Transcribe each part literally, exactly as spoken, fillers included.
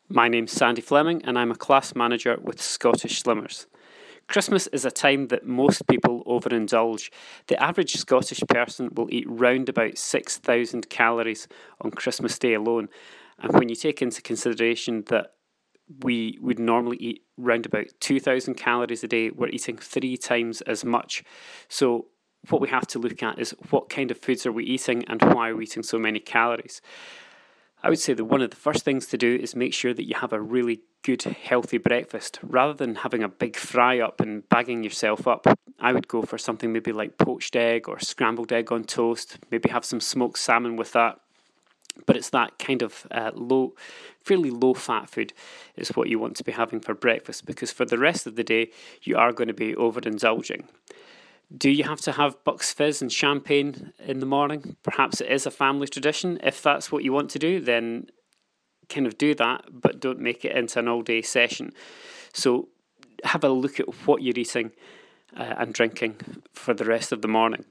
My name's Sandy Fleming and I'm a class manager with Scottish Slimmers. Christmas is a time that most people overindulge. The average Scottish person will eat round about six thousand calories on Christmas Day alone. And when you take into consideration that we would normally eat round about two thousand calories a day, we're eating three times as much. So what we have to look at is what kind of foods are we eating and why are we eating so many calories. I would say that one of the first things to do is make sure that you have a really good, healthy breakfast. Rather than having a big fry up and bagging yourself up, I would go for something maybe like poached egg or scrambled egg on toast, maybe have some smoked salmon with that. But it's that kind of uh, low, fairly low-fat food is what you want to be having for breakfast, because for the rest of the day, you are going to be overindulging. Do you have to have Bucks Fizz and champagne in the morning? Perhaps it is a family tradition. If that's what you want to do, then kind of do that, but don't make it into an all-day session. So have a look at what you're eating uh, and drinking for the rest of the morning.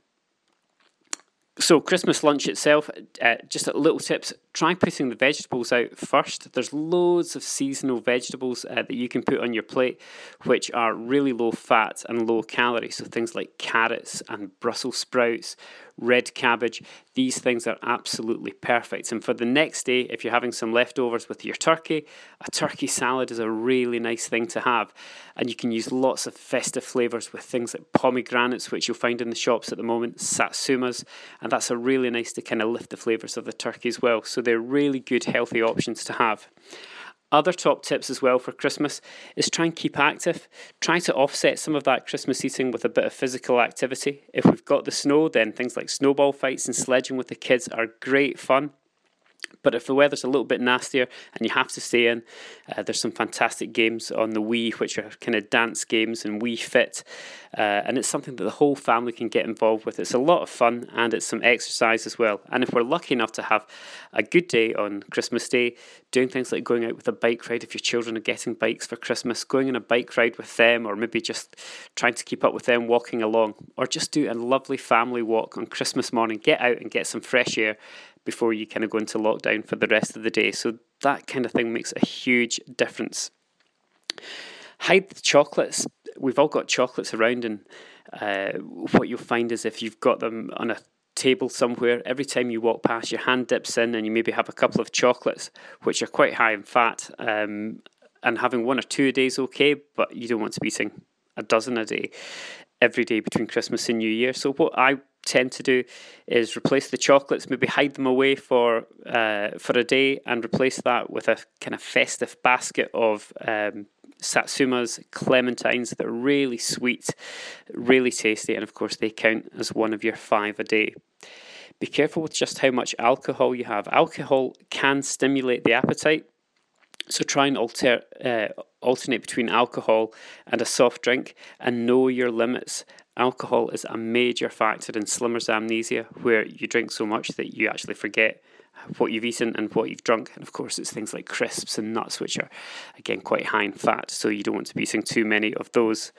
So Christmas lunch itself, uh, just little tips, try putting the vegetables out first. There's loads of seasonal vegetables uh, that you can put on your plate, which are really low fat and low calorie. So things like carrots and Brussels sprouts, red cabbage, these things are absolutely perfect. And for the next day, if you're having some leftovers with your turkey, a turkey salad is a really nice thing to have. And you can use lots of festive flavours with things like pomegranates, which you'll find in the shops at the moment, satsumas, and that's a really nice to kind of lift the flavours of the turkey as well. So they're really good, healthy options to have. Other top tips as well for Christmas is try and keep active. Try to offset some of that Christmas eating with a bit of physical activity. If we've got the snow, then things like snowball fights and sledging with the kids are great fun. But if the weather's a little bit nastier and you have to stay in, uh, there's some fantastic games on the Wii, which are kind of dance games and Wii Fit. Uh, and it's something that the whole family can get involved with. It's a lot of fun and it's some exercise as well. And if we're lucky enough to have a good day on Christmas Day, doing things like going out with a bike ride, if your children are getting bikes for Christmas, going on a bike ride with them, or maybe just trying to keep up with them walking along, or just do a lovely family walk on Christmas morning. Get out and get some fresh air before you kind of go into lockdown for the rest of the day. So that kind of thing makes a huge difference. Hide the chocolates. We've all got chocolates around, and uh, what you'll find is if you've got them on a table somewhere, every time you walk past, your hand dips in and you maybe have a couple of chocolates, which are quite high in fat, um, and having one or two a day is okay, but you don't want to be eating a dozen a day every day between Christmas and New Year. So what I tend to do is replace the chocolates, maybe hide them away for uh, for a day, and replace that with a kind of festive basket of um, satsumas, clementines that are really sweet, really tasty, and of course they count as one of your five a day. Be careful with just how much alcohol you have. Alcohol can stimulate the appetite, so try and alter, uh, alternate between alcohol and a soft drink, and know your limits. Alcohol is a major factor in slimmers amnesia, where you drink so much that you actually forget what you've eaten and what you've drunk. And of course, it's things like crisps and nuts, which are, again, quite high in fat, so you don't want to be eating too many of those.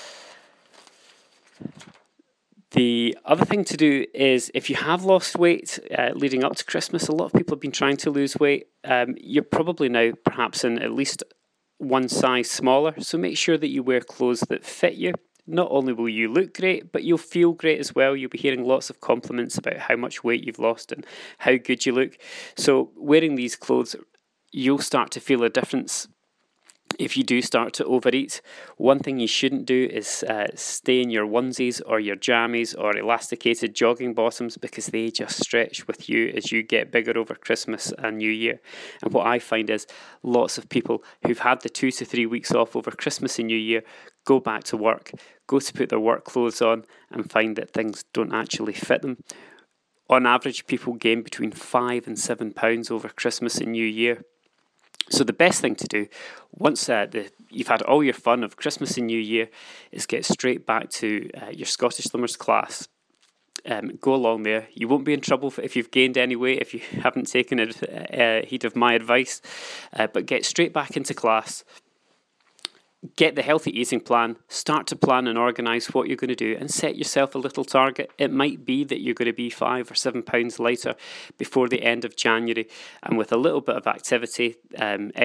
The other thing to do is, if you have lost weight uh, leading up to Christmas, a lot of people have been trying to lose weight. Um, you're probably now perhaps in at least one size smaller, so make sure that you wear clothes that fit you. Not only will you look great, but you'll feel great as well. You'll be hearing lots of compliments about how much weight you've lost and how good you look. So wearing these clothes, you'll start to feel a difference. If you do start to overeat, one thing you shouldn't do is uh, stay in your onesies or your jammies or elasticated jogging bottoms, because they just stretch with you as you get bigger over Christmas and New Year. And what I find is lots of people who've had the two to three weeks off over Christmas and New Year go back to work, go to put their work clothes on and find that things don't actually fit them. On average, people gain between five and seven pounds over Christmas and New Year. So the best thing to do, once uh, the, you've had all your fun of Christmas and New Year, is get straight back to uh, your Scottish Slimmers class. Um, go along there. You won't be in trouble if you've gained any weight, if you haven't taken uh, heed of my advice. Uh, but get straight back into class. Get the healthy eating plan, start to plan and organise what you're going to do, and set yourself a little target. It might be that you're going to be five or seven pounds lighter before the end of January, and with a little bit of activity, um,